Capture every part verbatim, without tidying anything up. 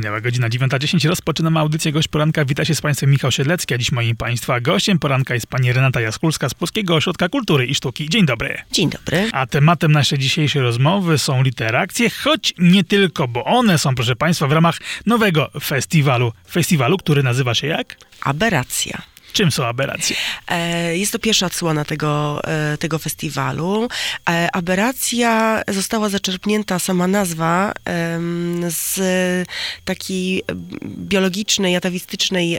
Minęła godzina dziewiąta dziesięć. Rozpoczynamy audycję Gość Poranka. Wita się z Państwem Michał Siedlecki, a dziś moim Państwa gościem poranka jest pani Renata Jaskulska z Polskiego Ośrodka Kultury i Sztuki. Dzień dobry. Dzień dobry. A tematem naszej dzisiejszej rozmowy są literakcje, choć nie tylko, bo one są, proszę Państwa, w ramach nowego festiwalu. Festiwalu, który nazywa się jak? Aberracja. Czym są aberracje? Jest to pierwsza odsłona tego, tego festiwalu. Aberracja została zaczerpnięta, sama nazwa, z takiej biologicznej, atawistycznej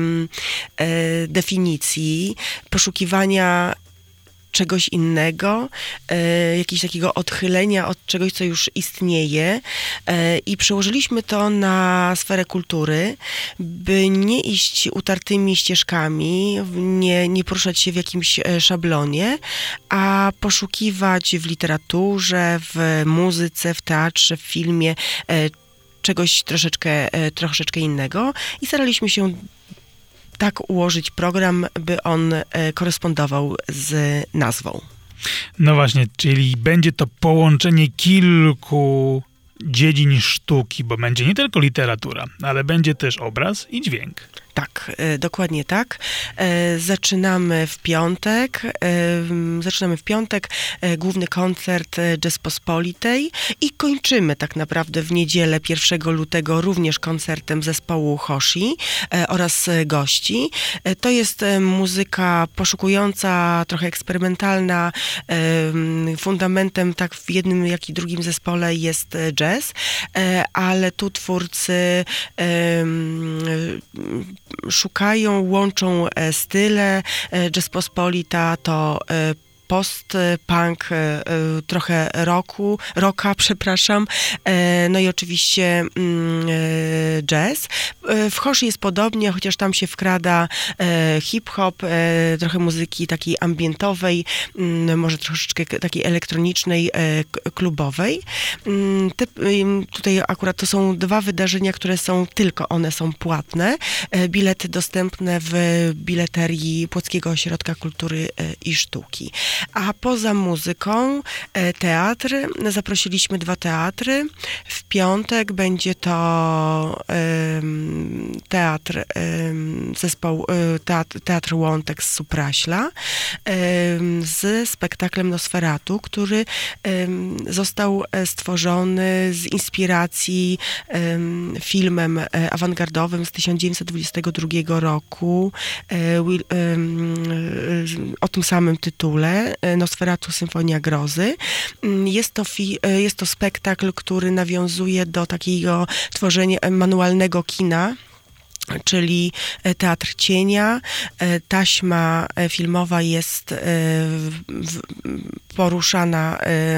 definicji poszukiwania czegoś innego, e, jakiegoś takiego odchylenia od czegoś, co już istnieje e, i przełożyliśmy to na sferę kultury, by nie iść utartymi ścieżkami, nie, nie poruszać się w jakimś szablonie, a poszukiwać w literaturze, w muzyce, w teatrze, w filmie e, czegoś troszeczkę, e, troszeczkę innego i staraliśmy się tak ułożyć program, by on e, korespondował z nazwą. No właśnie, czyli będzie to połączenie kilku dziedzin sztuki, bo będzie nie tylko literatura, ale będzie też obraz i dźwięk. Tak, e, dokładnie tak. E, zaczynamy w piątek. E, zaczynamy w piątek e, główny koncert Rzeczpospolitej i kończymy tak naprawdę w niedzielę pierwszego lutego również koncertem zespołu Hoshi e, oraz gości. E, to jest e, muzyka poszukująca, trochę eksperymentalna. E, fundamentem tak w jednym, jak i drugim zespole jest jazz, e, ale tu twórcy e, szukają, łączą style. Rzeczpospolita to post-punk, trochę rocku, rocka, przepraszam, no i oczywiście jazz. W Hoshi jest podobnie, chociaż tam się wkrada hip-hop, trochę muzyki takiej ambientowej, może troszeczkę takiej elektronicznej, klubowej. Te, tutaj akurat to są dwa wydarzenia, które są, tylko one są płatne. Bilety dostępne w bileterii Płockiego Ośrodka Kultury i Sztuki. A poza muzyką teatr. Zaprosiliśmy dwa teatry. W piątek będzie to um, teatr, um, zespoł teatr, teatr Łątek z Supraśla um, z spektaklem Nosferatu, który um, został stworzony z inspiracji um, filmem awangardowym z tysiąc dziewięćset dwudziestego drugiego roku um, um, o tym samym tytule. Nosferatu Symfonia Grozy. Jest to, fi, jest to spektakl, który nawiązuje do takiego tworzenia manualnego kina, czyli teatr cienia. Taśma filmowa jest poruszana,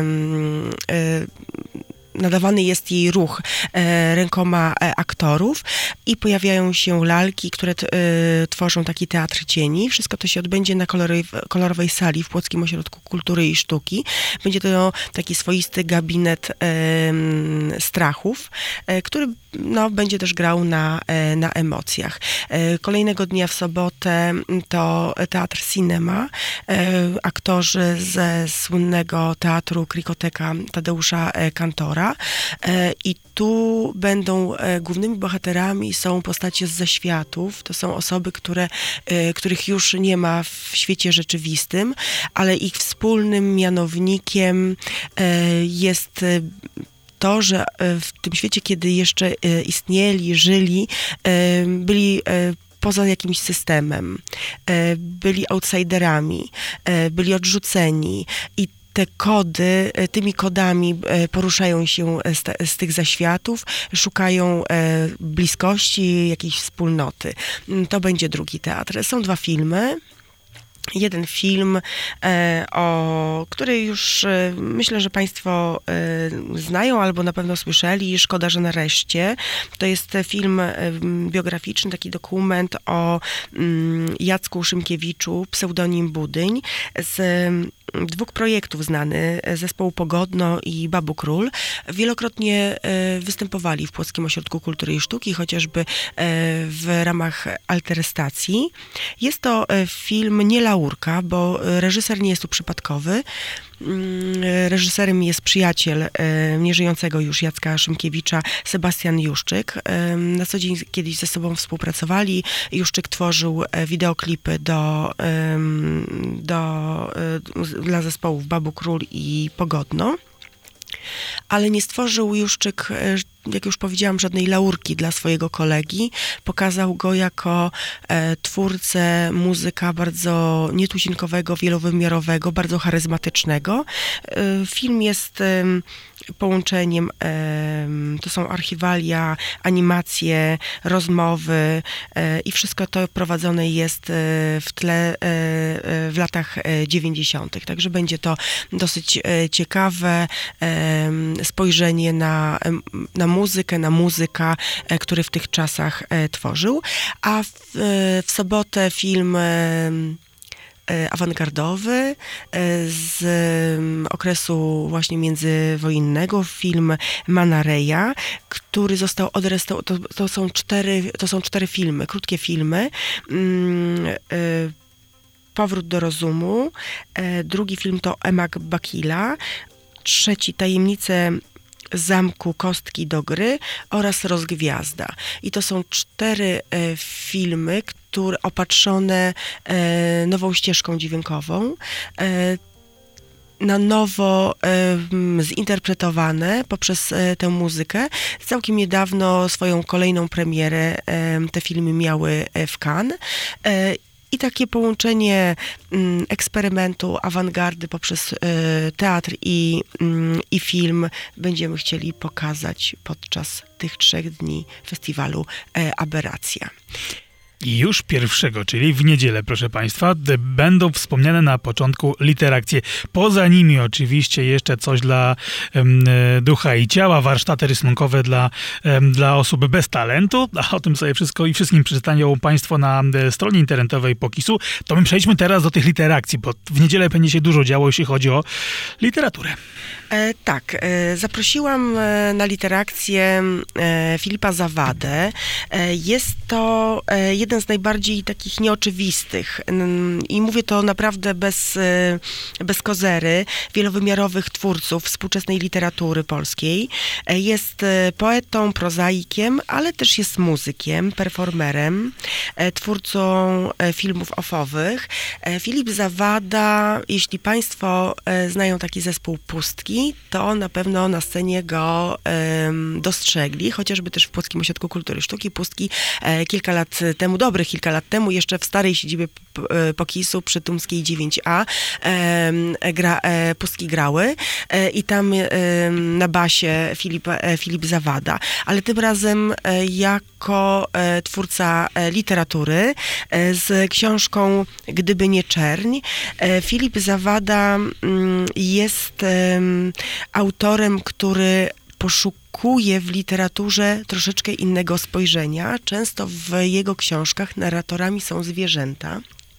nadawany jest jej ruch e, rękoma e, aktorów i pojawiają się lalki, które t, e, tworzą taki teatr cieni. Wszystko to się odbędzie na kolorowej, kolorowej sali w Płockim Ośrodku Kultury i Sztuki. Będzie to taki swoisty gabinet e, strachów, e, który no, będzie też grał na, e, na emocjach. E, kolejnego dnia w sobotę to teatr Cinema. E, aktorzy ze słynnego teatru Krikoteka Tadeusza e, Kantora. I tu będą głównymi bohaterami są postacie z zaświatów. To są osoby, które, których już nie ma w świecie rzeczywistym, ale ich wspólnym mianownikiem jest to, że w tym świecie, kiedy jeszcze istnieli, żyli, byli poza jakimś systemem, byli outsiderami, byli odrzuceni i te kody, tymi kodami poruszają się z, te, z tych zaświatów, szukają bliskości, jakiejś wspólnoty. To będzie drugi teatr. Są dwa filmy. Jeden film, e, o który już e, myślę, że Państwo e, znają albo na pewno słyszeli, Szkoda, że nareszcie. To jest film e, biograficzny, taki dokument o mm, Jacku Szymkiewiczu, pseudonim Budyń, z dwóch projektów znany, zespołu Pogodno i Babu Król, wielokrotnie występowali w Płockim Ośrodku Kultury i Sztuki, chociażby w ramach Alterstacji. Jest to film nie laurka, bo reżyser nie jest tu przypadkowy. Reżyserem jest przyjaciel nieżyjącego już Jacka Szymkiewicza, Sebastian Juszczyk. Na co dzień kiedyś ze sobą współpracowali. Juszczyk tworzył wideoklipy do, do, dla zespołów Babu Król i Pogodno. Ale nie stworzył Juszczyk, jak już powiedziałam, żadnej laurki dla swojego kolegi. Pokazał go jako e, twórcę muzyka bardzo nietuzinkowego, wielowymiarowego, bardzo charyzmatycznego. E, film jest e, połączeniem, e, to są archiwalia, animacje, rozmowy e, i wszystko to prowadzone jest e, w tle e, w latach dziewięćdziesiątych. Także będzie to dosyć e, ciekawe e, spojrzenie na, na muzykę, na muzyka, e, który w tych czasach e, tworzył. A w, e, w sobotę film e, awangardowy e, z e, okresu właśnie międzywojennego, film Manareja, który został odrestaurowany. To, to są cztery, to są cztery filmy, krótkie filmy. Mm, e, Powrót do rozumu. E, drugi film to Emak Bakila. Trzeci Tajemnice zamku Kostki do gry oraz Rozgwiazda. I to są cztery e, filmy, które opatrzone e, nową ścieżką dźwiękową, e, na nowo e, zinterpretowane poprzez e, tę muzykę. Całkiem niedawno swoją kolejną premierę e, te filmy miały w Cannes. E, I takie połączenie mm, eksperymentu, awangardy poprzez y, teatr i, mm, i film będziemy chcieli pokazać podczas tych trzech dni festiwalu e, Aberracja. I już pierwszego, czyli w niedzielę, proszę Państwa, będą wspomniane na początku literakcje. Poza nimi oczywiście jeszcze coś dla um, ducha i ciała, warsztaty rysunkowe dla, um, dla osób bez talentu, a o tym sobie wszystko i wszystkim przeczytają Państwo na stronie internetowej Pokisu. To my przejdźmy teraz do tych literakcji, bo w niedzielę będzie się dużo działo, jeśli chodzi o literaturę. E, tak, e, zaprosiłam e, na literakcję e, Filipa Zawadę. E, jest to e, jeden z najbardziej takich nieoczywistych i mówię to naprawdę bez, bez kozery, wielowymiarowych twórców współczesnej literatury polskiej. Jest poetą, prozaikiem, ale też jest muzykiem, performerem, twórcą filmów ofowych. Filip Zawada, jeśli Państwo znają taki zespół Pustki, to na pewno na scenie go dostrzegli, chociażby też w Płockim Ośrodku Kultury i Sztuki. Pustki kilka lat temu, dobrych kilka lat temu, jeszcze w starej siedzibie Pokisu przy Tumskiej dziewięć a e, gra, e, Pustki grały e, i tam e, na basie Filip, e, Filip Zawada, ale tym razem e, jako e, twórca e, literatury e, z książką Gdyby nie czerń. E, Filip Zawada m, jest e, autorem, który poszukuje w literaturze troszeczkę innego spojrzenia. Często w jego książkach narratorami są zwierzęta.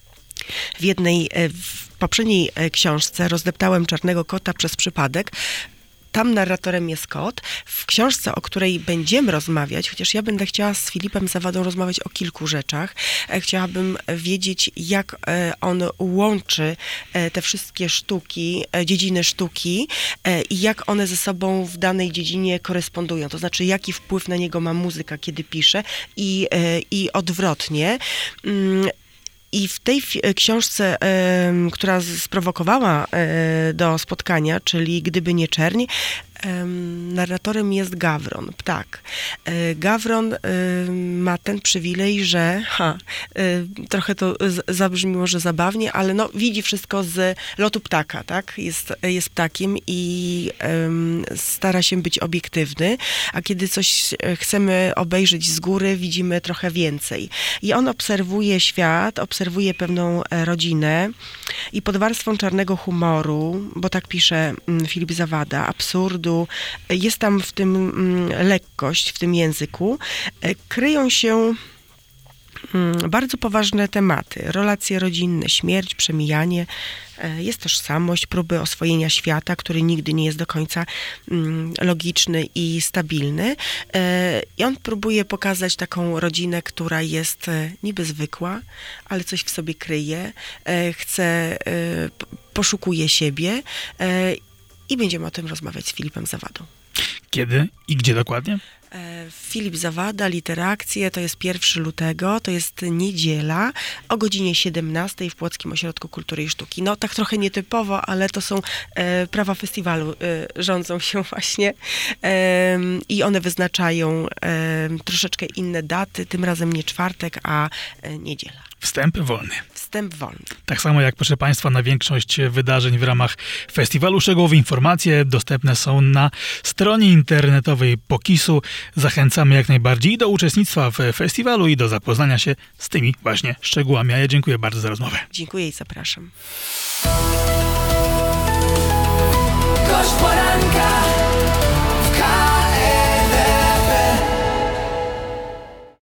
W jednej, w poprzedniej książce Rozdeptałem czarnego kota przez przypadek. Tam narratorem jest kot. W książce, o której będziemy rozmawiać, chociaż ja będę chciała z Filipem Zawadą rozmawiać o kilku rzeczach, chciałabym wiedzieć, jak on łączy te wszystkie sztuki, dziedziny sztuki i jak one ze sobą w danej dziedzinie korespondują. To znaczy, jaki wpływ na niego ma muzyka, kiedy pisze i, i odwrotnie. I w tej książce, e, która sprowokowała e, do spotkania, czyli Gdyby nie czerń, e, narratorem jest gawron, ptak. E, gawron e, ma ten przywilej, że ha, e, trochę to z, zabrzmi może zabawnie, ale no, widzi wszystko z lotu ptaka, tak? Jest, jest ptakiem i e, stara się być obiektywny, a kiedy coś chcemy obejrzeć z góry, widzimy trochę więcej. I on obserwuje świat, obserwuje pewną rodzinę i pod warstwą czarnego humoru, bo tak pisze Filip Zawada, absurdu, jest tam w tym lekkość, w tym języku, kryją się Bardzo poważne tematy. Relacje rodzinne, śmierć, przemijanie. Jest tożsamość, próby oswojenia świata, który nigdy nie jest do końca logiczny i stabilny. I on próbuje pokazać taką rodzinę, która jest niby zwykła, ale coś w sobie kryje, chce, poszukuje siebie i będziemy o tym rozmawiać z Filipem Zawadą. Kiedy i gdzie dokładnie? Filip Zawada, Literakcje, to jest pierwszego lutego, to jest niedziela o godzinie siedemnastej w Płockim Ośrodku Kultury i Sztuki. No tak trochę nietypowo, ale to są e, prawa festiwalu, e, rządzą się właśnie e, i one wyznaczają e, troszeczkę inne daty, tym razem nie czwartek, a e, niedziela. Wstęp wolny. Wstęp wolny. Tak samo jak, proszę Państwa, na większość wydarzeń w ramach festiwalu. Szczegółowe informacje dostępne są na stronie internetowej Pokisu. Zachęcamy jak najbardziej i do uczestnictwa w festiwalu i do zapoznania się z tymi właśnie szczegółami. A ja dziękuję bardzo za rozmowę. Dziękuję i zapraszam. Gość poranka.